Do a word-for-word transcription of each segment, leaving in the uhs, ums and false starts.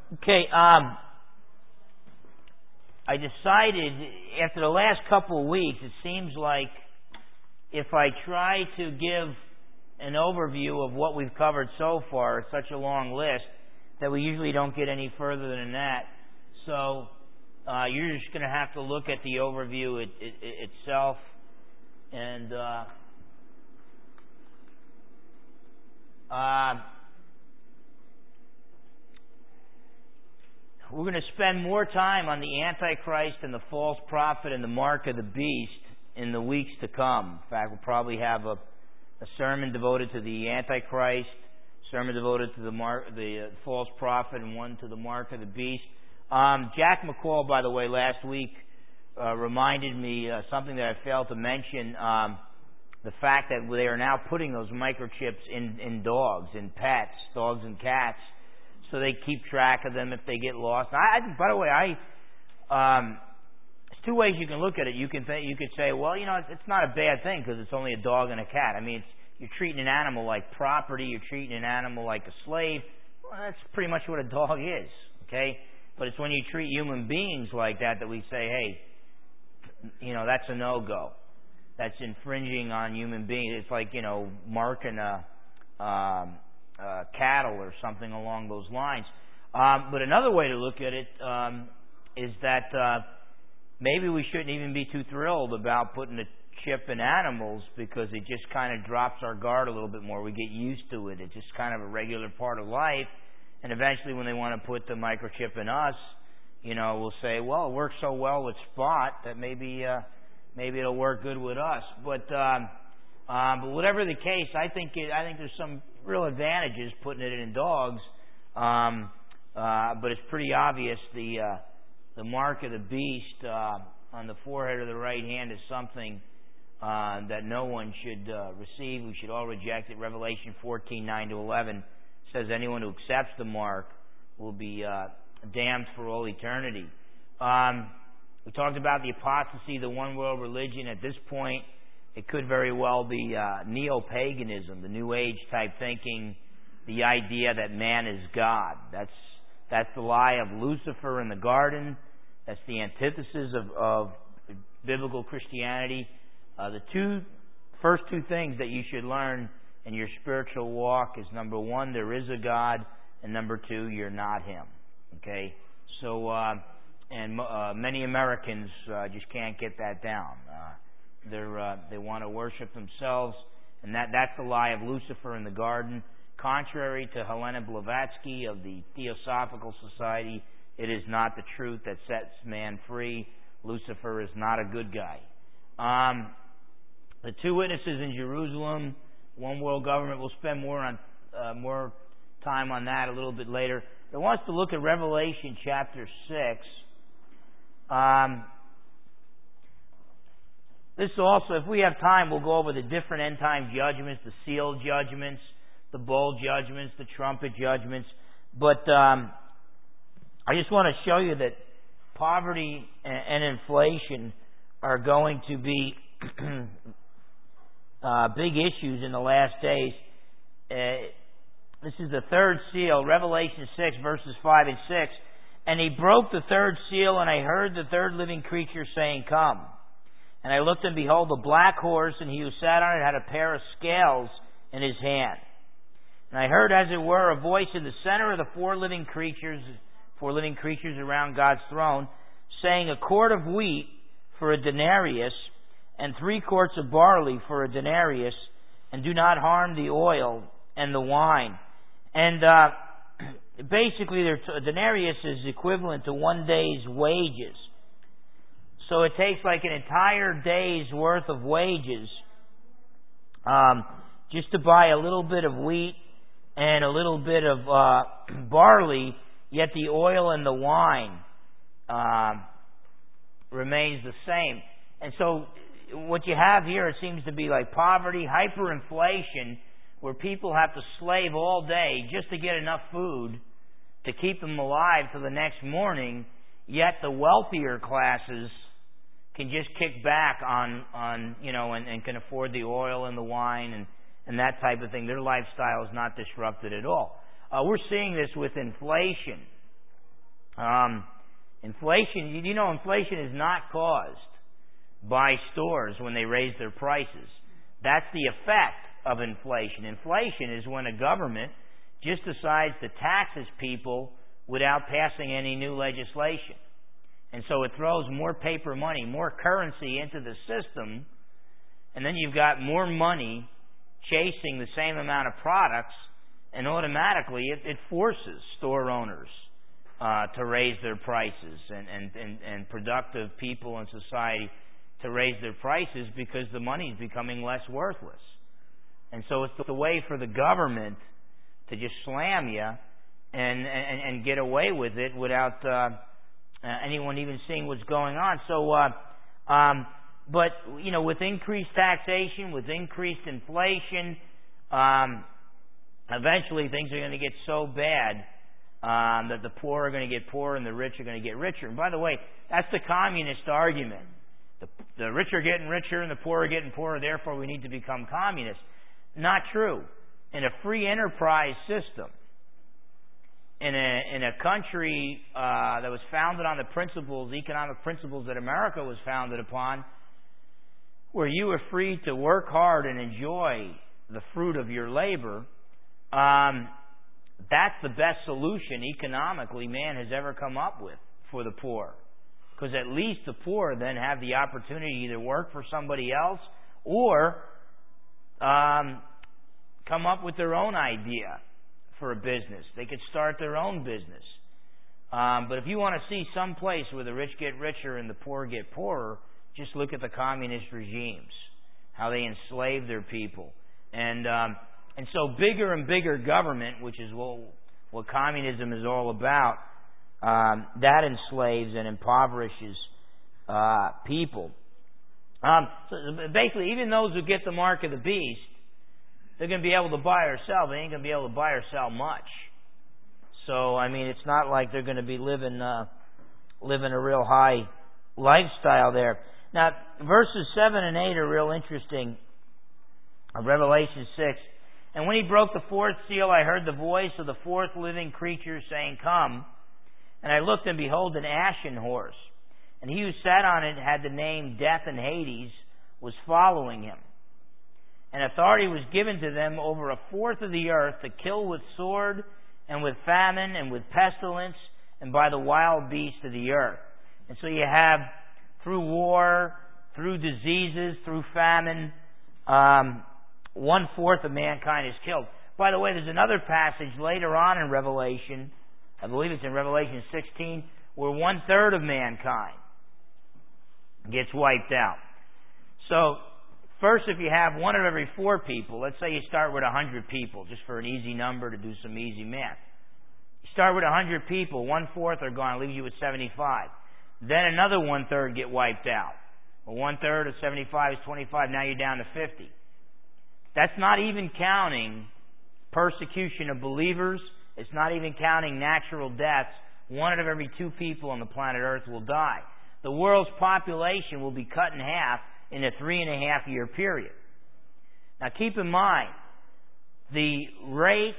Okay, um, I decided after the last couple of weeks, it seems like if I try to give an overview of what we've covered so far, it's such a long list, that we usually don't get any further than that. So uh, you're just going to have to look at the overview it, it, it itself. And uh, uh, we're going to spend more time on the Antichrist and the false prophet and the mark of the beast in the weeks to come. In fact, we'll probably have a, a sermon devoted to the Antichrist, sermon devoted to the mark, the uh, false prophet, and one to the mark of the beast. Um, Jack McCall, by the way, last week uh, reminded me uh, something that I failed to mention: um, the fact that they are now putting those microchips in in dogs, in pets, dogs and cats, so they keep track of them if they get lost. I, I by the way, I um, there's two ways you can look at it. You can th- you could say, well, you know, it's, it's not a bad thing because it's only a dog and a cat. I mean, it's, you're treating an animal like property. You're treating an animal like a slave. Well, that's pretty much what a dog is, okay? But it's when you treat human beings like that that we say, hey, you know, that's a no-go. That's infringing on human beings. It's like, you know, marking a, um, a cattle or something along those lines. Um, but another way to look at it um, is that uh, maybe we shouldn't even be too thrilled about putting a chip in animals because it just kind of drops our guard a little bit more. We get used to it. It's just kind of a regular part of life. And eventually when they want to put the microchip in us, you know, we'll say, well, it works so well with Spot that maybe uh, maybe it'll work good with us. But um, uh, but whatever the case, I think it, I think there's some real advantages putting it in dogs. Um, uh, but it's pretty obvious the uh, the mark of the beast uh, on the forehead or the right hand is something uh, that no one should uh, receive. We should all reject it. Revelation fourteen, nine to eleven says anyone who accepts the mark will be uh, damned for all eternity. Um, we talked about the apostasy, the one world religion. At this point, it could very well be uh, neo-paganism, the New Age type thinking, the idea that man is God. That's that's the lie of Lucifer in the garden. That's the antithesis of, of biblical Christianity. Uh, the two first two things that you should learn in your spiritual walk is, number one, there is a God, and number two, you're not Him. Okay, so uh, and uh, many Americans uh, just can't get that down. Uh, they're uh, they want to worship themselves, and that that's the lie of Lucifer in the garden. Contrary to Helena Blavatsky of the Theosophical Society, it is not the truth that sets man free. Lucifer is not a good guy. Um, the two witnesses in Jerusalem, one world government. We'll spend more on uh, more time on that a little bit later. I want us to look at Revelation chapter six. Um, this also, if we have time, we'll go over the different end time judgments, the seal judgments, the bowl judgments, the trumpet judgments. But um, I just want to show you that poverty and, and inflation are going to be uh, big issues in the last days. Uh, This is the third seal, Revelation six, verses five and six. And he broke the third seal, and I heard the third living creature saying, Come. And I looked, and behold, a black horse, and he who sat on it had a pair of scales in his hand. And I heard, as it were, a voice in the center of the four living creatures, four living creatures around God's throne, saying, A quart of wheat for a denarius, and three quarts of barley for a denarius, and do not harm the oil and the wine. And uh, basically, a denarius is equivalent to one day's wages. So it takes like an entire day's worth of wages um, just to buy a little bit of wheat and a little bit of uh, barley, yet the oil and the wine uh, remains the same. And so what you have here, it seems to be like poverty, hyperinflation, where people have to slave all day just to get enough food to keep them alive till the next morning, yet the wealthier classes can just kick back on, on you know, and, and can afford the oil and the wine and, and that type of thing. Their lifestyle is not disrupted at all. Uh, we're seeing this with inflation. Um, inflation, you, you know, inflation is not caused by stores when they raise their prices. That's the effect of inflation. Inflation is when a government just decides to tax its people without passing any new legislation. And so it throws more paper money, more currency into the system, and then you've got more money chasing the same amount of products, and automatically it, it forces store owners uh, to raise their prices, and, and, and, and productive people in society to raise their prices because the money is becoming less worthless. And so it's the way for the government to just slam you and, and, and get away with it without uh, uh, anyone even seeing what's going on. So, uh, um, but, you know, with increased taxation, with increased inflation, um, eventually things are going to get so bad um, that the poor are going to get poorer and the rich are going to get richer. And by the way, that's the communist argument. The, the rich are getting richer and the poor are getting poorer, therefore we need to become communists. Not true. In a free enterprise system, in a, in a country uh, that was founded on the principles, economic principles that America was founded upon, where you were free to work hard and enjoy the fruit of your labor, um, that's the best solution economically man has ever come up with for the poor. Because at least the poor then have the opportunity to either work for somebody else or um, come up with their own idea for a business. They could start their own business. Um, but if you want to see some place where the rich get richer and the poor get poorer, just look at the communist regimes, how they enslave their people. And um, and so bigger and bigger government, which is what, what communism is all about, um, that enslaves and impoverishes uh, people. Um, so basically, even those who get the mark of the beast, they're going to be able to buy or sell. They ain't going to be able to buy or sell much. So, I mean, it's not like they're going to be living uh, living a real high lifestyle there. Now, verses seven and eight are real interesting. Revelation six. And when he broke the fourth seal, I heard the voice of the fourth living creature saying, "Come." And I looked, and behold, an ashen horse. And he who sat on it had the name Death, and Hades was following him. And authority was given to them over a fourth of the earth to kill with sword, and with famine, and with pestilence, and by the wild beasts of the earth. And so you have, through war, through diseases, through famine, um, one fourth of mankind is killed. By the way, there's another passage later on in Revelation, I believe it's in Revelation sixteen, where one third of mankind gets wiped out. So, first, if you have one of every four people, let's say you start with one hundred people, just for an easy number to do some easy math. You start with one hundred people, one-fourth are gone, leaves you with seventy-five. Then another one-third get wiped out. Well, one-third of seventy-five is twenty-five, now you're down to fifty. That's not even counting persecution of believers. It's not even counting natural deaths. One out of every two people on the planet Earth will die. The world's population will be cut in half in a three and a half year period. Now keep in mind, the rate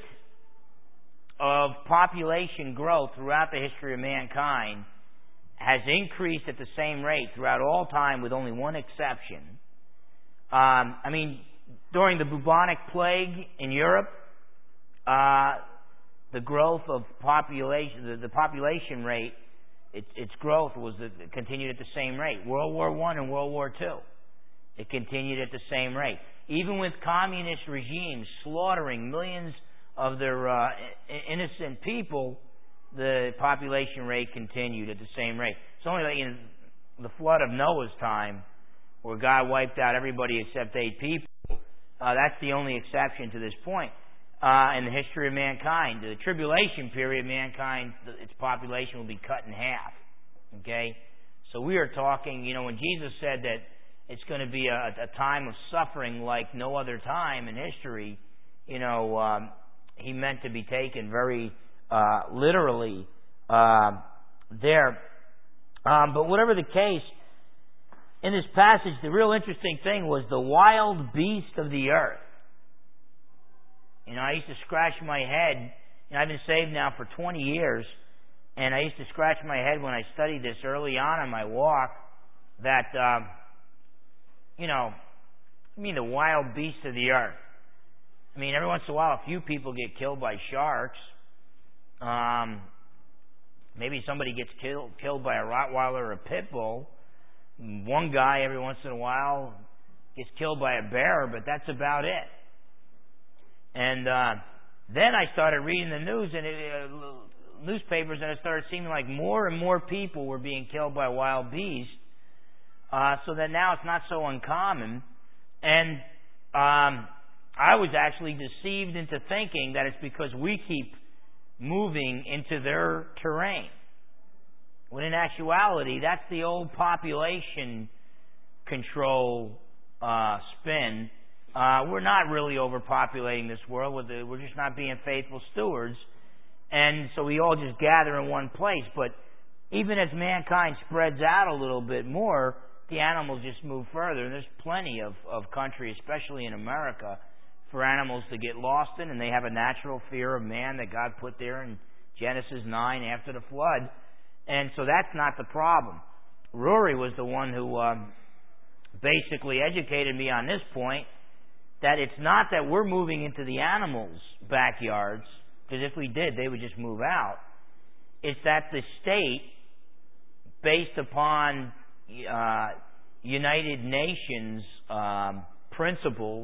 of population growth throughout the history of mankind has increased at the same rate throughout all time, with only one exception. Um, I mean, during the bubonic plague in Europe, uh, the growth of population, the, the population rate, its, its growth was the, continued at the same rate. World War One and World War Two, it continued at the same rate. Even with communist regimes slaughtering millions of their uh, innocent people, the population rate continued at the same rate. It's only like in the flood of Noah's time, where God wiped out everybody except eight people. Uh, that's the only exception to this point uh, in the history of mankind. The tribulation period, mankind, its population will be cut in half. Okay? So we are talking, you know, when Jesus said that it's going to be a, a time of suffering like no other time in history, you know, um, he meant to be taken very uh, literally uh, there. Um, but whatever the case, in this passage, the real interesting thing was the wild beast of the earth. You know, I used to scratch my head. You know, I've been saved now for twenty years, And I used to scratch my head when I studied this early on in my walk that, uh, you know, I mean the wild beasts of the earth. I mean, every once in a while, a few people get killed by sharks. Um, maybe somebody gets killed killed by a Rottweiler or a pit bull. One guy every once in a while gets killed by a bear, but that's about it. And uh, then I started reading the news and it, uh, newspapers, and it started seeming like more and more people were being killed by wild beasts. Uh, so that now it's not so uncommon. And um, I was actually deceived into thinking that it's because we keep moving into their terrain. When in actuality, that's the old population control uh, spin. Uh, we're not really overpopulating this world. We're just not being faithful stewards. And so we all just gather in one place. But even as mankind spreads out a little bit more, the animals just move further. And there's plenty of, of country, especially in America, for animals to get lost in, and they have a natural fear of man that God put there in Genesis nine after the flood. And so that's not the problem. Rory was the one who um, basically educated me on this point, that it's not that we're moving into the animals' backyards, because if we did, they would just move out. It's that the state, based upon uh, United Nations um, principles,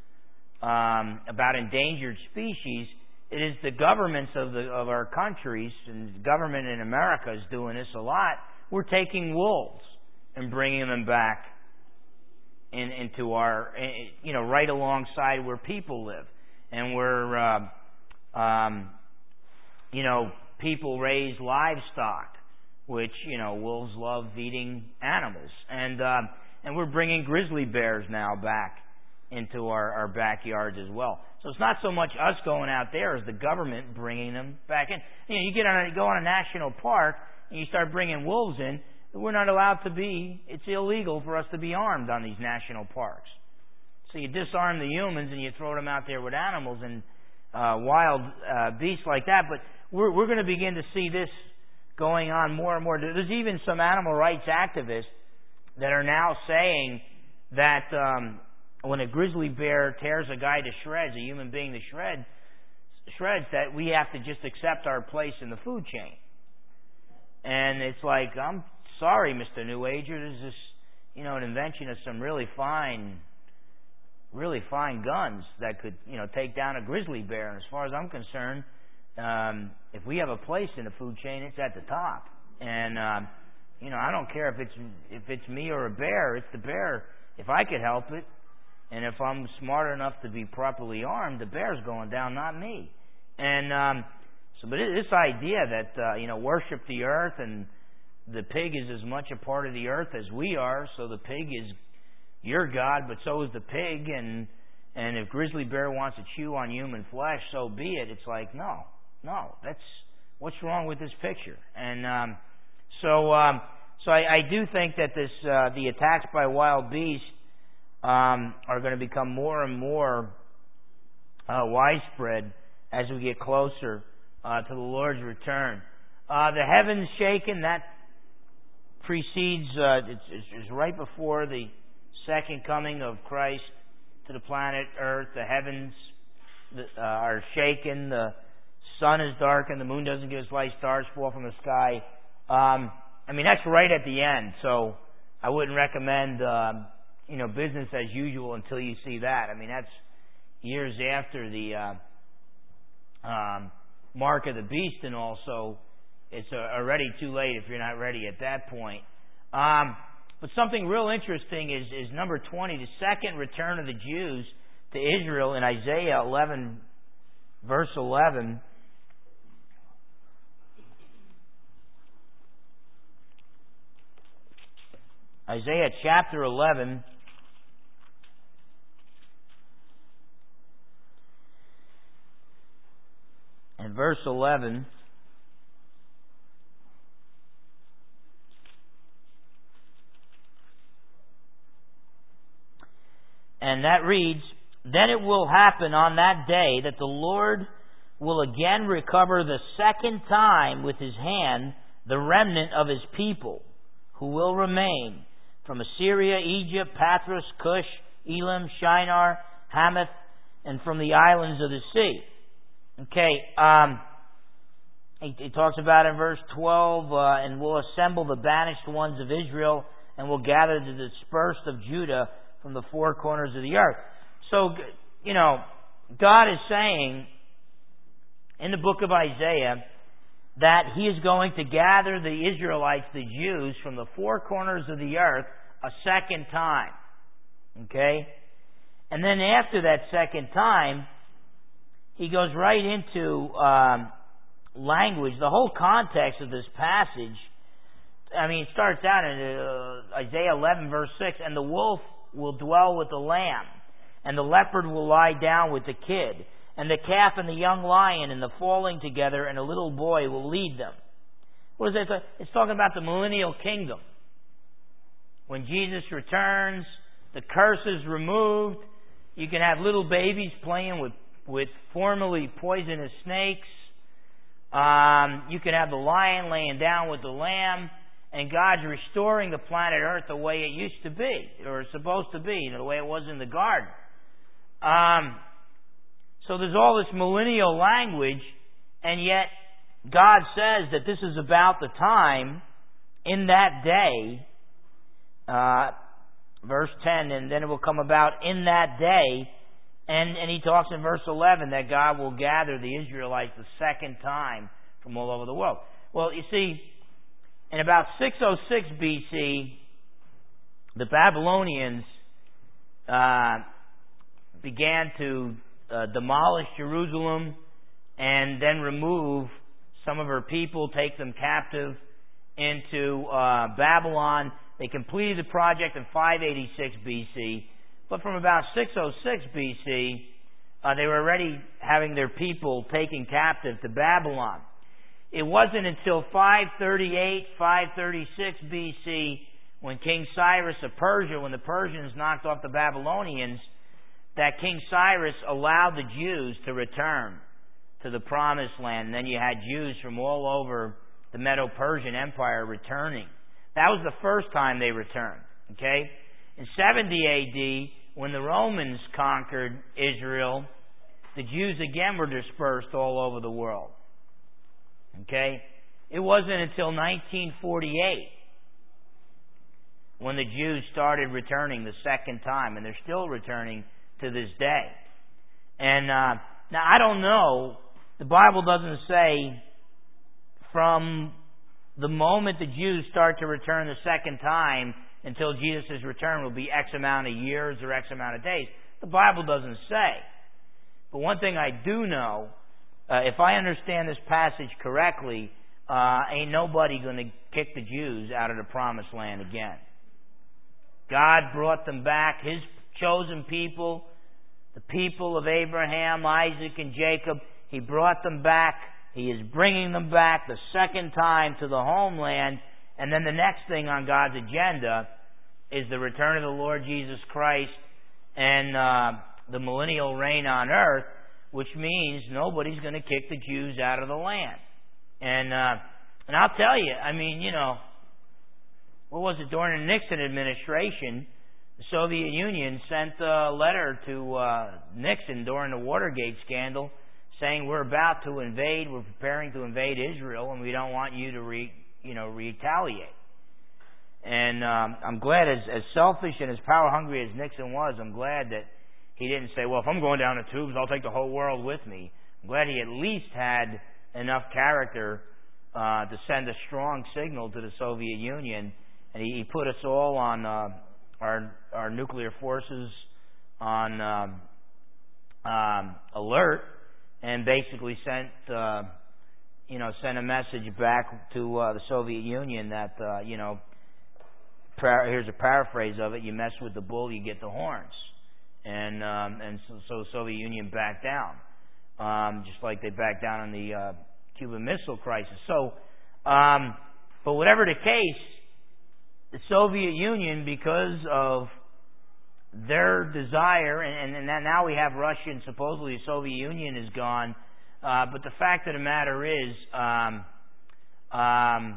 Um, about endangered species, it is the governments of the of our countries, and the government in America is doing this a lot. We're taking wolves and bringing them back in, into our, you know, right alongside where people live, and where, uh, um, you know, people raise livestock, which, you know, wolves love eating animals, and uh, and we're bringing grizzly bears now back into our, our backyards as well. So it's not so much us going out there as the government bringing them back in. You know, you get on a, go on a national park and you start bringing wolves in. We're not allowed to be. It's illegal for us to be armed on these national parks. So you disarm the humans and you throw them out there with animals and uh, wild uh, beasts like that. But we're we're going to begin to see this going on more and more. There's even some animal rights activists that are now saying that. Um, When a grizzly bear tears a guy to shreds, a human being to shreds, shreds, that we have to just accept our place in the food chain. And it's like, I'm sorry, Mister New Ager, there's this, you know, an invention of some really fine, really fine guns that could, you know, take down a grizzly bear. And as far as I'm concerned, um, if we have a place in the food chain, it's at the top. And um, you know, I don't care if it's if it's me or a bear. It's the bear. If I could help it. And if I'm smart enough to be properly armed, the bear's going down, not me. And um, so, but this idea that uh, you know, worship the earth, and the pig is as much a part of the earth as we are. So the pig is your God, but so is the pig. And and if grizzly bear wants to chew on human flesh, so be it. It's like no, no. That's what's wrong with this picture. And um, so, um, so I, I do think that this uh, the attacks by wild beasts. Um, are going to become more and more uh, widespread as we get closer uh, to the Lord's return. Uh, the heavens shaken, that precedes, uh, it's, it's right before the second coming of Christ to the planet Earth. The heavens uh, are shaken, the sun is darkened, the moon doesn't give its light, stars fall from the sky. Um, I mean, that's right at the end, so I wouldn't recommend... Um, you know, business as usual until you see that. I mean, that's years after the uh, um, mark of the beast, and also it's uh, already too late if you're not ready at that point. Um, but something real interesting is, is number twenty, the second return of the Jews to Israel in Isaiah eleven, verse eleven. Isaiah chapter eleven. And verse eleven, and that reads, "Then it will happen on that day that the Lord will again recover the second time with his hand the remnant of his people, who will remain from Assyria, Egypt, Pathros, Cush, Elam, Shinar, Hamath, and from the islands of the sea. Okay, um, he, he talks about in verse twelve, uh, and will assemble the banished ones of Israel, and will gather the dispersed of Judah from the four corners of the earth. So, you know, God is saying in the book of Isaiah that He is going to gather the Israelites, the Jews, from the four corners of the earth a second time. Okay? And then after that second time, he goes right into um, language. The whole context of this passage, I mean, it starts out in uh, Isaiah eleven, verse six, and the wolf will dwell with the lamb, and the leopard will lie down with the kid, and the calf and the young lion and the falling together, and a little boy will lead them. What is it? It's talking about the millennial kingdom. When Jesus returns, the curse is removed. You can have little babies playing with, with formerly poisonous snakes. Um, you can have the lion laying down with the lamb. And God's restoring the planet Earth the way it used to be, or supposed to be, you know, the way it was in the garden. Um, so there's all this millennial language, and yet God says that this is about the time in that day, uh, verse ten, and then it will come about in that day, and, and he talks in verse eleven that God will gather the Israelites the second time from all over the world. Well, you see, in about six oh six B C, the Babylonians uh, began to uh, demolish Jerusalem and then remove some of her people, take them captive into uh, Babylon. They completed the project in five eighty-six B C, but from about six oh six B C, uh, they were already having their people taken captive to Babylon. It wasn't until five thirty-eight, five thirty-six B C, when King Cyrus of Persia, when the Persians knocked off the Babylonians, that King Cyrus allowed the Jews to return to the Promised Land. And then you had Jews from all over the Medo-Persian Empire returning. That was the first time they returned. Okay? In seventy A D, when the Romans conquered Israel, the Jews again were dispersed all over the world. Okay? It wasn't until nineteen forty-eight when the Jews started returning the second time, and they're still returning to this day. And uh, now I don't know, the Bible doesn't say from the moment the Jews start to return the second time until Jesus' return will be X amount of years or X amount of days. The Bible doesn't say. But one thing I do know, Uh, if I understand this passage correctly, uh, ain't nobody going to kick the Jews out of the Promised Land again. God brought them back, His chosen people, the people of Abraham, Isaac, and Jacob. He brought them back. He is bringing them back the second time to the homeland. And then the next thing on God's agenda is the return of the Lord Jesus Christ and uh, the millennial reign on earth, which means nobody's going to kick the Jews out of the land. And uh, and I'll tell you, I mean, you know, what was it, during the Nixon administration, the Soviet Union sent a letter to uh, Nixon during the Watergate scandal saying, we're about to invade, we're preparing to invade Israel, and we don't want you to, re, you know, retaliate. And um, I'm glad, as, as selfish and as power-hungry as Nixon was, I'm glad that he didn't say, well, if I'm going down the tubes, I'll take the whole world with me. I'm glad he at least had enough character uh, to send a strong signal to the Soviet Union. And he, he put us all on uh, our our nuclear forces on um, um, alert, and basically sent uh, you know sent a message back to uh, the Soviet Union that uh, you know par- here's a paraphrase of it: you mess with the bull, you get the horns. And um, and so, so the Soviet Union backed down, um, just like they backed down on the uh, Cuban Missile Crisis. So, um, but whatever the case, the Soviet Union, because of their desire, and, and now we have Russia, and supposedly the Soviet Union is gone, Uh, but the fact of the matter is, um, um,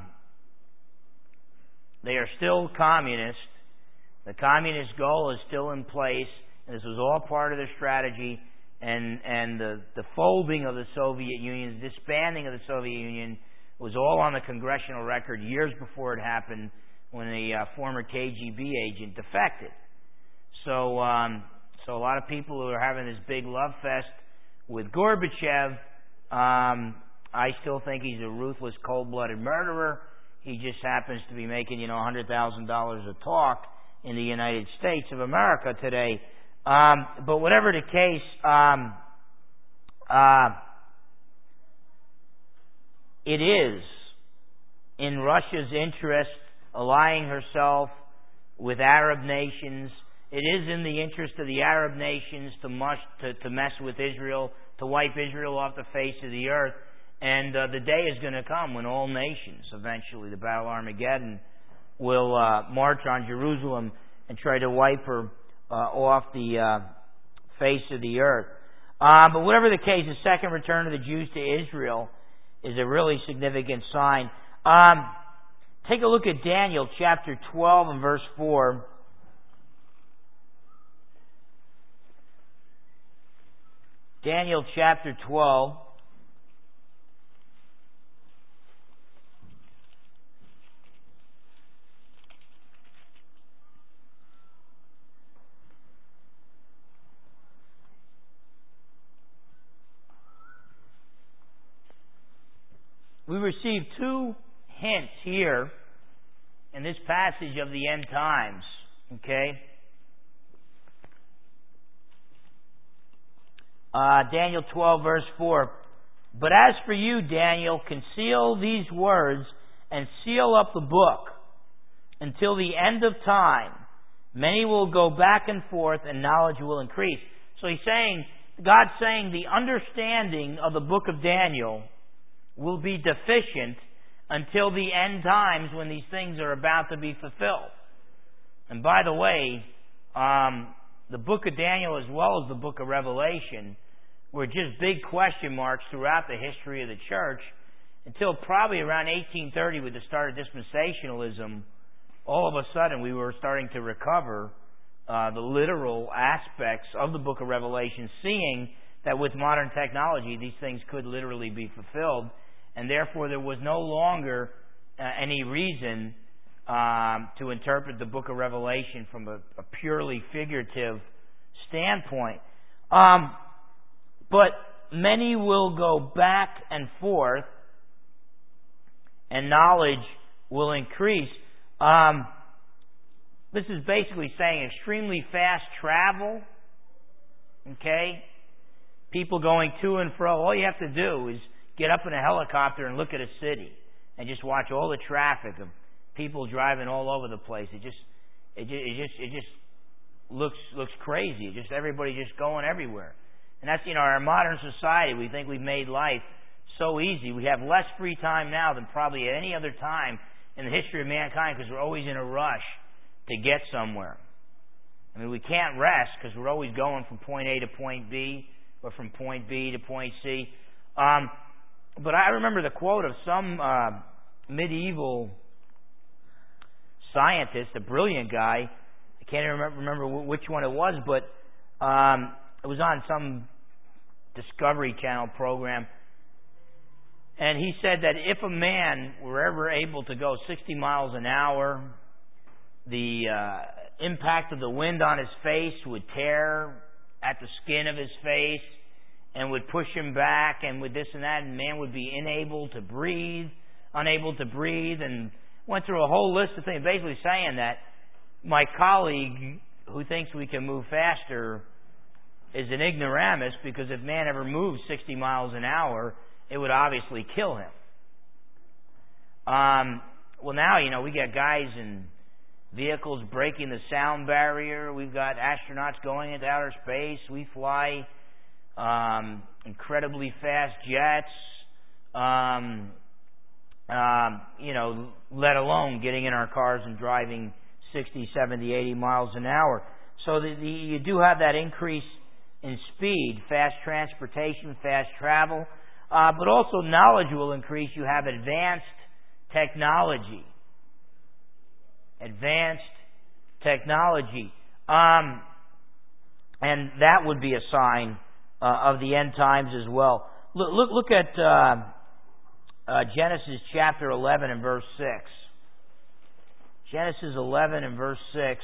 they are still communist. The communist goal is still in place. And this was all part of their strategy. And, and the, the folding of the Soviet Union, the disbanding of the Soviet Union, was all on the congressional record years before it happened, when a uh, former K G B agent defected. So, um, so a lot of people who are having this big love fest with Gorbachev, um, I still think he's a ruthless, cold-blooded murderer. He just happens to be making, you know, one hundred thousand dollars a talk in the United States of America today. Um, but whatever the case, um, uh, it is in Russia's interest allying herself with Arab nations. It is in the interest of the Arab nations to, mush, to, to mess with Israel, to wipe Israel off the face of the earth. And uh, the day is going to come when all nations, eventually, the Battle of Armageddon, will uh, march on Jerusalem and try to wipe her uh, off the uh, face of the earth. Uh, but whatever the case, the second return of the Jews to Israel is a really significant sign. Um, take a look at Daniel chapter twelve and verse four. Daniel chapter twelve. We receive two hints here in this passage of the end times. Okay? Uh, Daniel twelve, verse four. But as for you, Daniel, conceal these words and seal up the book until the end of time. Many will go back and forth, and knowledge will increase. So he's saying, God's saying the understanding of the book of Daniel will be deficient until the end times when these things are about to be fulfilled. And by the way, um, the book of Daniel as well as the book of Revelation were just big question marks throughout the history of the church until probably around eighteen thirty with the start of dispensationalism. All of a sudden we were starting to recover uh, the literal aspects of the book of Revelation, seeing that with modern technology these things could literally be fulfilled. And therefore, there was no longer uh, any reason um, to interpret the book of Revelation from a, a purely figurative standpoint. Um, but many will go back and forth, and knowledge will increase. Um, this is basically saying extremely fast travel. Okay? People going to and fro. All you have to do is get up in a helicopter and look at a city and just watch all the traffic of people driving all over the place. It just, it just, it just, it just looks looks crazy. It just everybody just going everywhere. And that's, you know, our modern society. We think we've made life so easy. We have less free time now than probably at any other time in the history of mankind because we're always in a rush to get somewhere. I mean, we can't rest because we're always going from point A to point B or from point B to point C. Um, But I remember the quote of some uh, medieval scientist, a brilliant guy. I can't even remember, remember which one it was, but um, it was on some Discovery Channel program. And he said that if a man were ever able to go sixty miles an hour, the uh, impact of the wind on his face would tear at the skin of his face and would push him back, and with this and that, and man would be unable to breathe, unable to breathe, and went through a whole list of things, basically saying that my colleague who thinks we can move faster is an ignoramus, because if man ever moved sixty miles an hour, it would obviously kill him. Um, well, now, you know, we got guys in vehicles breaking the sound barrier. We've got astronauts going into outer space. We fly Um, incredibly fast jets, um, um, you know, let alone getting in our cars and driving sixty, seventy, eighty miles an hour. So the, the, you do have that increase in speed, fast transportation, fast travel. uh, but also knowledge will increase. You have advanced technology. Advanced technology. Um, and that would be a sign uh, of the end times as well. Look, look, look at uh, uh, Genesis chapter eleven and verse six. Genesis eleven and verse six.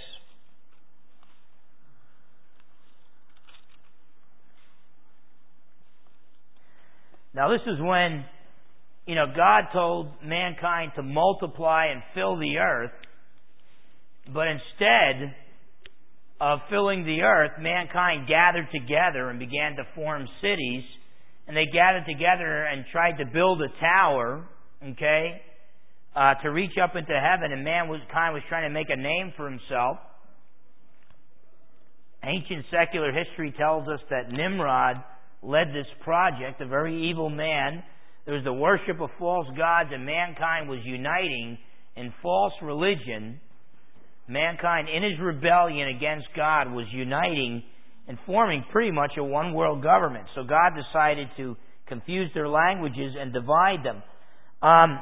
Now this is when, you know, God told mankind to multiply and fill the earth, but instead of filling the earth, mankind gathered together and began to form cities, and they gathered together and tried to build a tower, okay, uh, to reach up into heaven, and mankind was trying to make a name for himself. Ancient secular history tells us that Nimrod led this project, a very evil man. There was the worship of false gods, and mankind was uniting in false religion. Mankind, in his rebellion against God, was uniting and forming pretty much a one-world government. So God decided to confuse their languages and divide them. Um,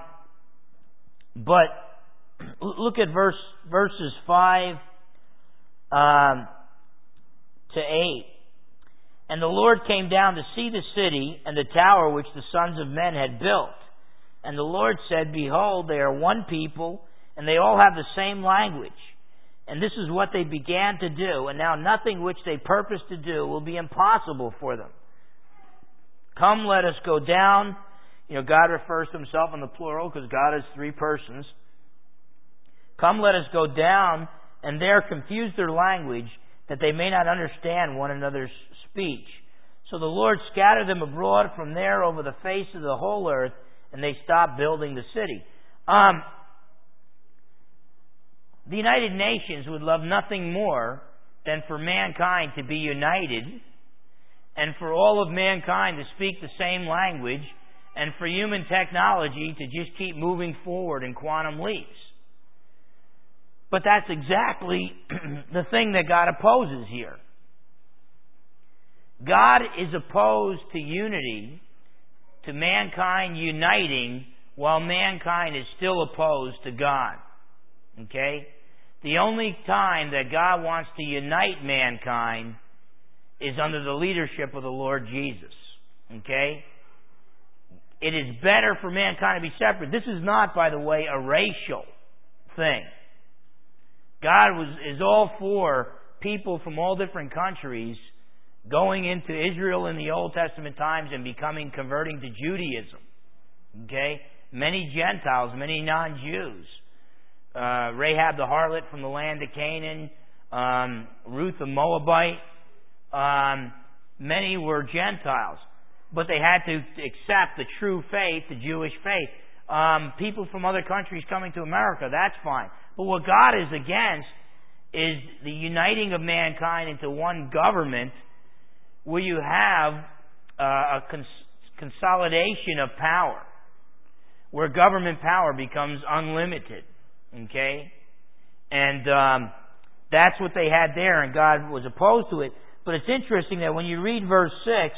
but look at verse verses five um, to eight. And the Lord came down to see the city and the tower which the sons of men had built. And the Lord said, Behold, they are one people, and they all have the same language. And this is what they began to do. And now nothing which they purpose to do will be impossible for them. Come, let us go down. You know, God refers to himself in the plural because God is three persons. Come, let us go down, and there confuse their language, that they may not understand one another's speech. So the Lord scattered them abroad from there over the face of the whole earth, and they stopped building the city. Um, the United Nations would love nothing more than for mankind to be united, and for all of mankind to speak the same language, and for human technology to just keep moving forward in quantum leaps. But that's exactly the thing that God opposes here. God is opposed to unity, to mankind uniting, while mankind is still opposed to God. Okay? The only time that God wants to unite mankind is under the leadership of the Lord Jesus. Okay? It is better for mankind to be separate. This is not, by the way, a racial thing. God was is all for people from all different countries going into Israel in the Old Testament times and becoming, converting to Judaism. Okay? Many Gentiles, many non-Jews. Uh, Rahab the harlot from the land of Canaan, um, Ruth the Moabite. Um, many were Gentiles. But they had to accept the true faith, the Jewish faith. Um, people from other countries coming to America, that's fine. But what God is against is the uniting of mankind into one government where you have uh, a cons- consolidation of power, where government power becomes unlimited. Okay? And um, that's what they had there, and God was opposed to it. But it's interesting that when you read verse six,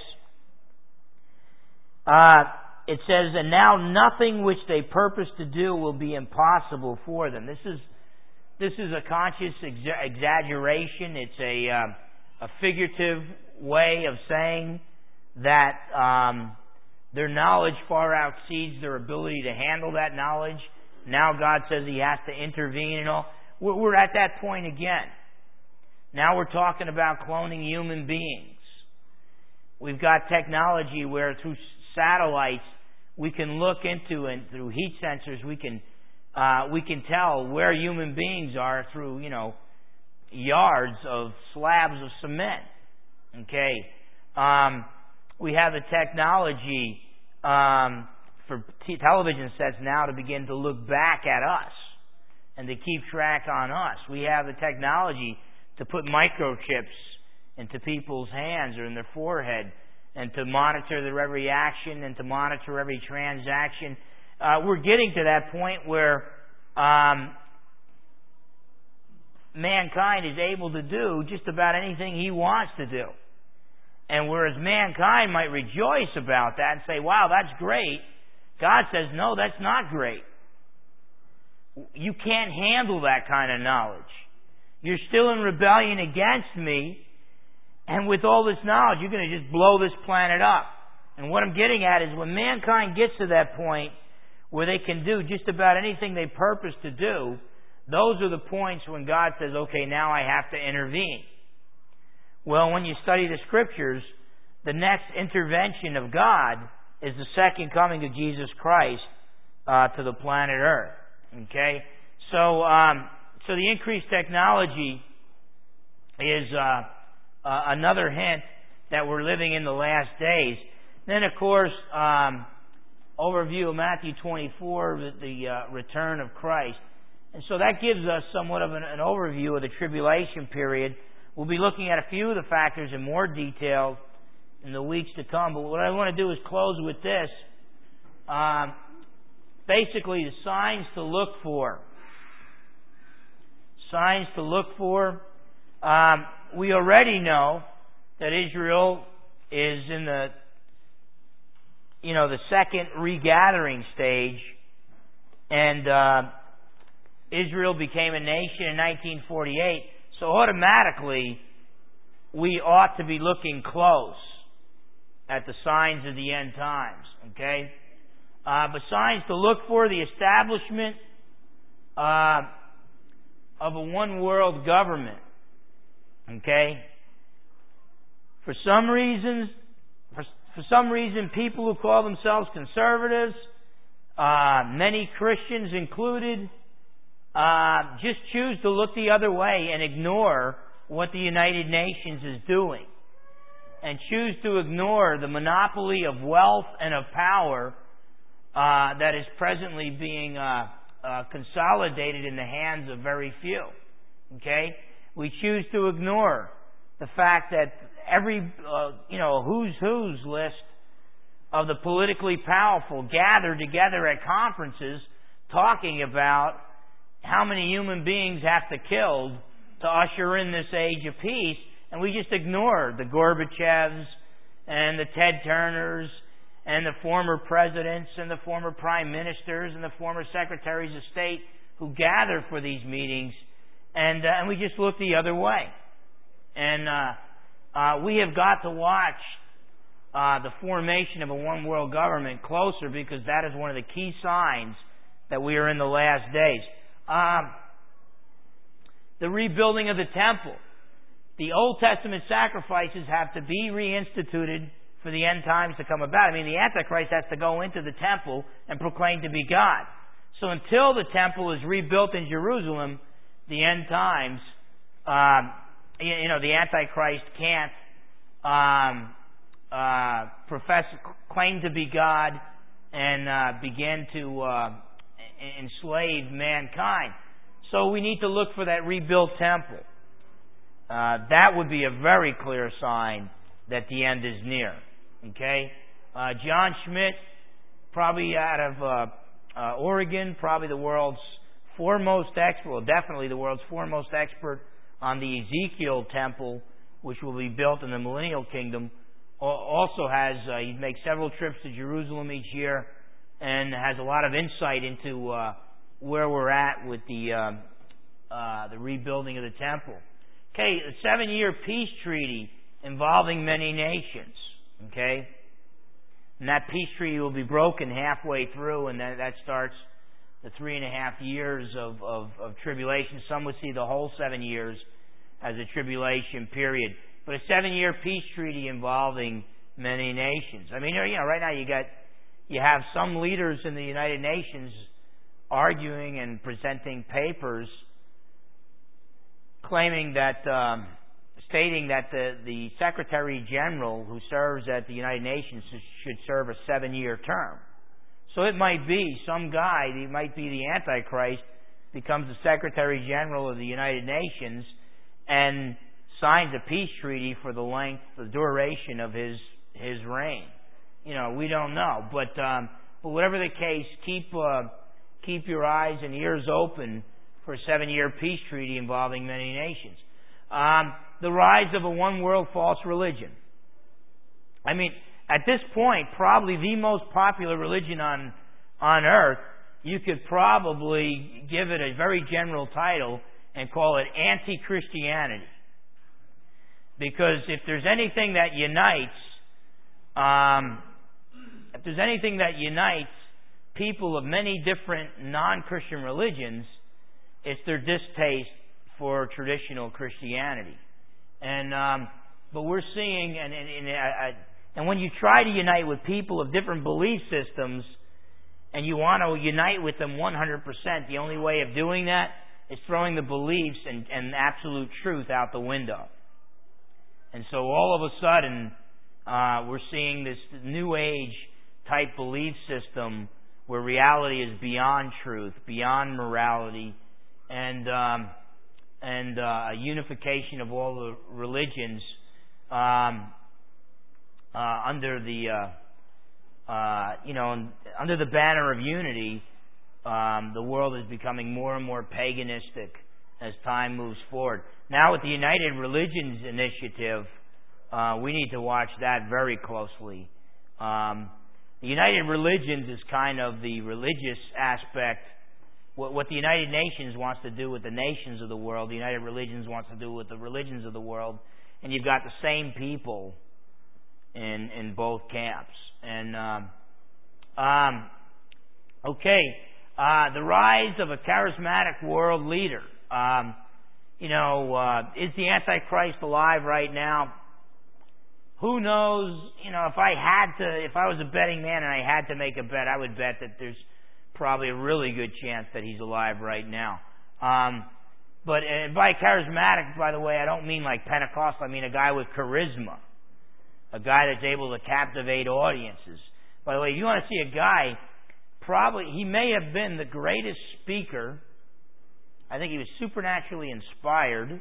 uh, it says, and now nothing which they purpose to do will be impossible for them. This is this is a conscious exa- exaggeration. It's a uh, a figurative way of saying that um, their knowledge far exceeds their ability to handle that knowledge. Now God says He has to intervene and all. We're, we're at that point again. Now we're talking about cloning human beings. We've got technology where through satellites we can look into, and through heat sensors we can uh, we can tell where human beings are through, you know, yards of slabs of cement. Okay, um, we have the technology um, for t- television sets now to begin to look back at us and to keep track on us. We have the technology to put microchips into people's hands or in their forehead, and to monitor their every action and to monitor every transaction. Uh, we're getting to that point where um, mankind is able to do just about anything he wants to do. And whereas mankind might rejoice about that and say, wow, that's great, God says, no, that's not great. You can't handle that kind of knowledge. You're still in rebellion against me, and with all this knowledge, you're going to just blow this planet up. And what I'm getting at is when mankind gets to that point where they can do just about anything they purpose to do, those are the points when God says, okay, now I have to intervene. Well, when you study the Scriptures, the next intervention of God is the second coming of Jesus Christ uh, to the planet Earth. Okay? So, um, so the increased technology is uh, uh, another hint that we're living in the last days. Then, of course, um, overview of Matthew twenty-four, the, the uh, return of Christ. And so that gives us somewhat of an, an overview of the tribulation period. We'll be looking at a few of the factors in more detail in the weeks to come. But what I want to do is close with this. Um, basically, the signs to look for. Signs to look for. Um, we already know that Israel is in the, you know, the second regathering stage, and uh, Israel became a nation in nineteen forty-eight. So automatically, we ought to be looking close at the signs of the end times. Okay, uh, but signs to look for: the establishment uh, of a one-world government. Okay, for some reasons, for, for some reason, people who call themselves conservatives, uh, many Christians included, uh, just choose to look the other way and ignore what the United Nations is doing, and choose to ignore the monopoly of wealth and of power uh, that is presently being uh, uh, consolidated in the hands of very few. Okay, we choose to ignore the fact that every uh, you know who's who's list of the politically powerful gather together at conferences talking about how many human beings have to kill to usher in this age of peace, and we just ignore the Gorbachevs and the Ted Turners and the former presidents and the former prime ministers and the former secretaries of state who gather for these meetings, and uh, and we just look the other way. And uh, uh, we have got to watch uh, the formation of a one-world government closer, because that is one of the key signs that we are in the last days. Um, the rebuilding of the temple. The Old Testament sacrifices have to be reinstituted for the end times to come about. I mean, the Antichrist has to go into the temple and proclaim to be God. So until the temple is rebuilt in Jerusalem, the end times, um, you, you know, the Antichrist can't um, uh, profess, claim to be God and uh, begin to uh, enslave mankind. So we need to look for that rebuilt temple. Uh, that would be a very clear sign that the end is near. Okay? Uh, John Schmidt, probably out of uh, uh, Oregon, probably the world's foremost expert, well, definitely the world's foremost expert on the Ezekiel temple, which will be built in the millennial kingdom, also has, uh, he makes several trips to Jerusalem each year and has a lot of insight into uh, where we're at with the uh, uh, the rebuilding of the temple. Okay, a seven-year peace treaty involving many nations. Okay, and that peace treaty will be broken halfway through, and that, that starts the three and a half years of, of, of tribulation. Some would see the whole seven years as a tribulation period, but a seven-year peace treaty involving many nations. I mean, you know, right now you got you have some leaders in the United Nations arguing and presenting papers claiming that, um, stating that the, the Secretary General who serves at the United Nations should serve a seven-year term. So it might be some guy, he might be the Antichrist, becomes the Secretary General of the United Nations and signs a peace treaty for the length, the duration of his his reign. You know, we don't know, but um, but whatever the case, keep uh, keep your eyes and ears open for a seven-year peace treaty involving many nations. Um, the rise of a one-world false religion. I mean, at this point, probably the most popular religion on on earth, you could probably give it a very general title and call it anti-Christianity. Because if there's anything that unites, um, if there's anything that unites people of many different non-Christian religions, it's their distaste for traditional Christianity. And um, but we're seeing, and and, and, uh, and when you try to unite with people of different belief systems, and you want to unite with them one hundred percent, the only way of doing that is throwing the beliefs and, and absolute truth out the window. And so all of a sudden, uh, we're seeing this New Age type belief system where reality is beyond truth, beyond morality, and um, and uh, a unification of all the religions um, uh, under the uh, uh, you know under the banner of unity. Um, the world is becoming more and more paganistic as time moves forward. Now with the United Religions Initiative, uh, we need to watch that very closely. Um, the United Religions is kind of the religious aspect. What, what the United Nations wants to do with the nations of the world, the United Religions wants to do with the religions of the world. And you've got the same people in in both camps. And um, um, okay, uh, the rise of a charismatic world leader. Um, you know, uh, is the Antichrist alive right now? Who knows? You know, if I had to, if I was a betting man and I had to make a bet, I would bet that there's probably a really good chance that he's alive right now. Um, but uh, by charismatic, by the way, I don't mean like Pentecostal. I mean a guy with charisma, a guy that's able to captivate audiences. By the way, if you want to see a guy, probably he may have been the greatest speaker. I think he was supernaturally inspired.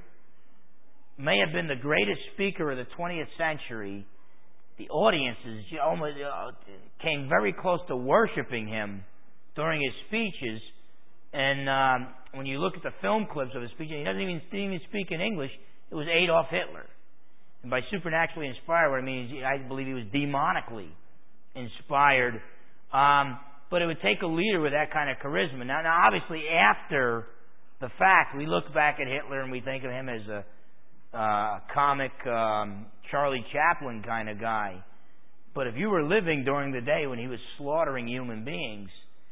May have been the greatest speaker of the twentieth century. The audiences almost uh, came very close to worshiping him during his speeches. And um, when you look at the film clips of his speeches, he doesn't even, didn't even speak in English. It was Adolf Hitler. And by supernaturally inspired, what I mean is I believe he was demonically inspired. Um, but it would take a leader with that kind of charisma. Now, now, obviously, after the fact, we look back at Hitler and we think of him as a uh, comic um, Charlie Chaplin kind of guy. But if you were living during the day when he was slaughtering human beings,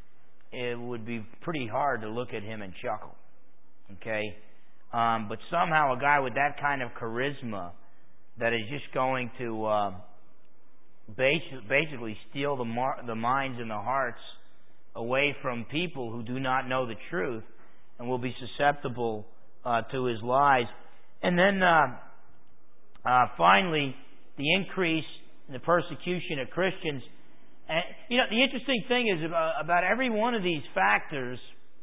it would be pretty hard to look at him and chuckle. Okay? Um, but somehow a guy with that kind of charisma that is just going to uh, basically steal the, mar- the minds and the hearts away from people who do not know the truth and will be susceptible uh, to his lies. And then uh, uh, finally, the increase in the persecution of Christians. And, you know, the interesting thing is about, about every one of these factors,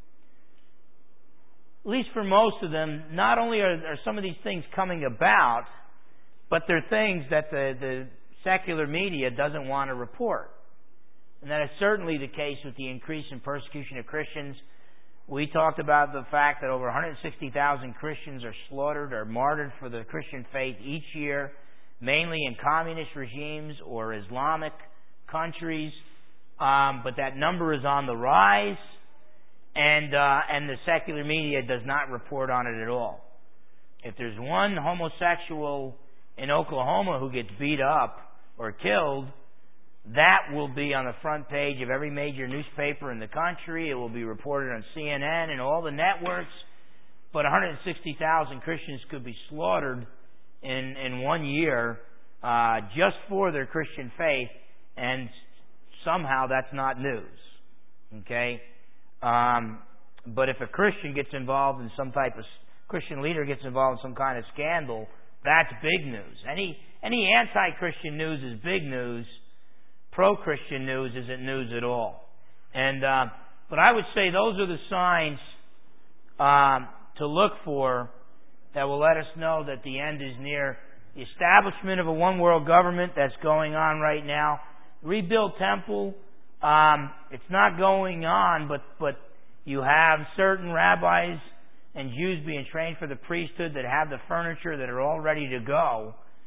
at least for most of them, not only are, are some of these things coming about, but they're things that the, the secular media doesn't want to report. And that is certainly the case with the increase in persecution of Christians. We talked about the fact that over one hundred sixty thousand Christians are slaughtered or martyred for the Christian faith each year, mainly in communist regimes or Islamic countries. Um, but that number is on the rise, and uh, and the secular media does not report on it at all. If there's one homosexual in Oklahoma who gets beat up or killed, that will be on the front page of every major newspaper in the country. It will be reported on C N N and all the networks. But one hundred sixty thousand Christians could be slaughtered in, in one year uh, just for their Christian faith, and somehow that's not news. Okay? Um, but if a Christian gets involved in some type of, Christian leader gets involved in some kind of scandal, that's big news. Any, any anti-Christian news is big news. Pro-Christian news isn't news at all. And uh, but I would say those are the signs um, to look for that will let us know that the end is near. The establishment of a one-world government that's going on right now. Rebuild temple, um, it's not going on, but but you have certain rabbis and Jews being trained for the priesthood that have the furniture that are all ready to go.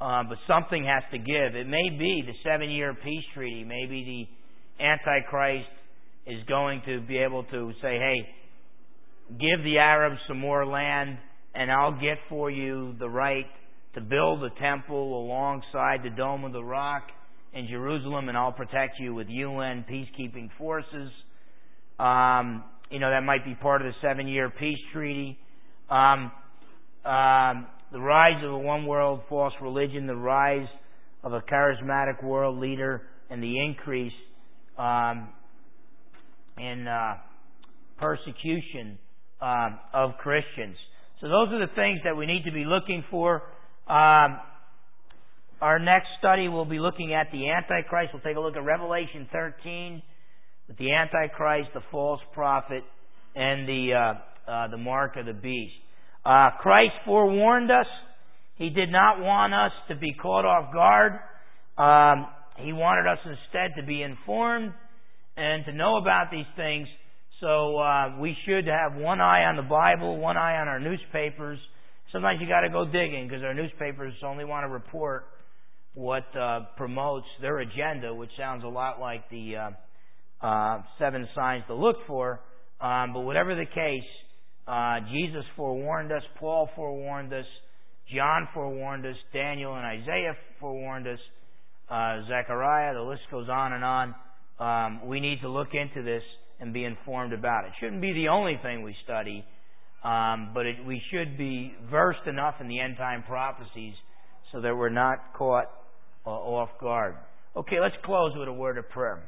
uh, but something has to give. It may be the seven-year peace treaty. Maybe the Antichrist is going to be able to say, hey, give the Arabs some more land, and I'll get for you the right to build a temple alongside the Dome of the Rock in Jerusalem, and I'll protect you with U N peacekeeping forces. Um, you know, that might be part of the seven-year peace treaty. Um, um, the rise of a one-world false religion, the rise of a charismatic world leader, and the increase um, in uh, persecution um, of Christians. So those are the things that we need to be looking for. Um, our next study will be looking at the Antichrist. We'll take a look at Revelation thirteen, with the Antichrist, the false prophet, and the uh, uh, the mark of the beast. Uh, Christ forewarned us. He did not want us to be caught off guard. Um, he wanted us instead to be informed and to know about these things. So uh, we should have one eye on the Bible, one eye on our newspapers. Sometimes you got to go digging, because our newspapers only want to report what uh, promotes their agenda, which sounds a lot like the uh, uh, seven signs to look for. Um, but whatever the case, uh, Jesus forewarned us, Paul forewarned us, John forewarned us, Daniel and Isaiah forewarned us, uh, Zechariah, the list goes on and on. Um, we need to look into this and be informed about it. It shouldn't be the only thing we study, um, but it, we should be versed enough in the end-time prophecies so that we're not caught uh, off guard. Okay, let's close with a word of prayer.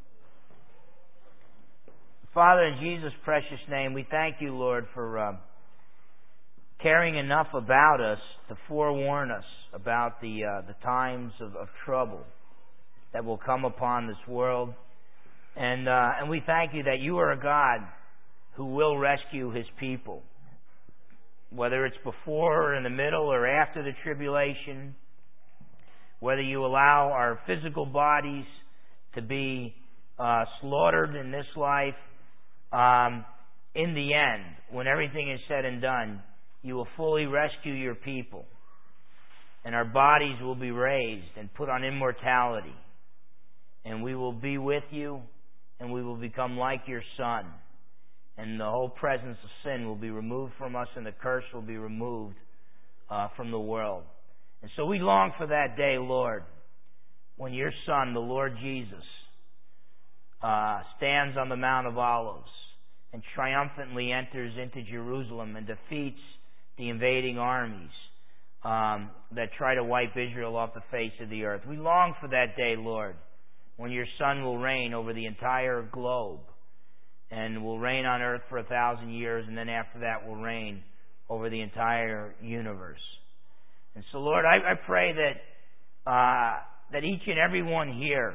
Father, in Jesus' precious name, we thank you, Lord, for uh, caring enough about us to forewarn us about the uh, the times of, of trouble that will come upon this world. And uh, and we thank you that you are a God who will rescue His people. Whether it's before or in the middle or after the tribulation, whether you allow our physical bodies to be uh, slaughtered in this life, um, in the end, when everything is said and done, you will fully rescue your people. And our bodies will be raised and put on immortality. And we will be with you, and we will become like your Son. And the whole presence of sin will be removed from us, and the curse will be removed uh, from the world. And so we long for that day, Lord, when your Son, the Lord Jesus, uh, stands on the Mount of Olives and triumphantly enters into Jerusalem and defeats the invading armies um, that try to wipe Israel off the face of the earth. We long for that day, Lord, when your Son will reign over the entire globe and will reign on earth for a thousand years, and then after that will reign over the entire universe. And so, Lord, I, I pray that uh, that each and every one here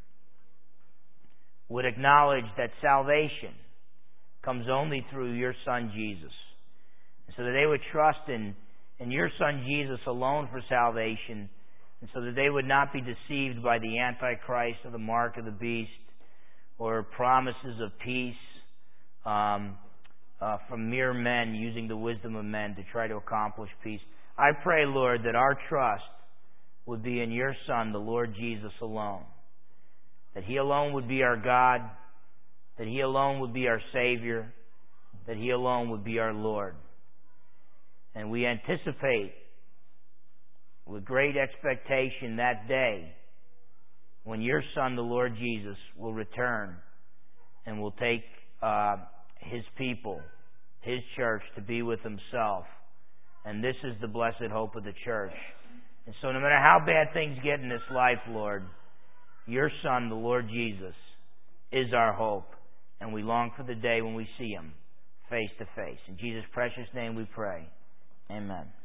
would acknowledge that salvation comes only through your Son, Jesus. And so that they would trust in, in your Son, Jesus, alone for salvation, and so that they would not be deceived by the Antichrist or the mark of the beast or promises of peace um, uh, from mere men using the wisdom of men to try to accomplish peace. I pray, Lord, that our trust would be in your Son, the Lord Jesus alone. That He alone would be our God, that He alone would be our Savior, that He alone would be our Lord. And we anticipate with great expectation that day when your Son, the Lord Jesus, will return and will take uh, His people, His church, to be with Himself. And this is the blessed hope of the church. And so no matter how bad things get in this life, Lord, your Son, the Lord Jesus, is our hope. And we long for the day when we see Him face to face. In Jesus' precious name we pray. Amen.